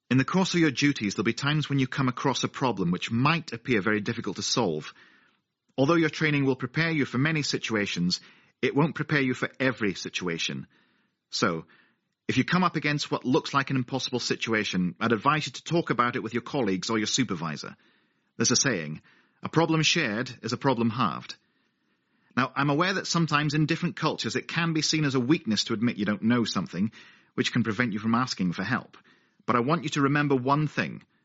In the course of your duties, there'll be times when you come across a problem which might appear very difficult to solve. Although your training will prepare you for many situations, it won't prepare you for every situation. So, if you come up against what looks like an impossible situation, I'd advise you to talk about it with your colleagues or your supervisor. There's a saying, a problem shared is a problem halved. Now, I'm aware that sometimes in different cultures it can be seen as a weakness to admit you don't know something, which can prevent you from asking for help. But I want you to remember one thing.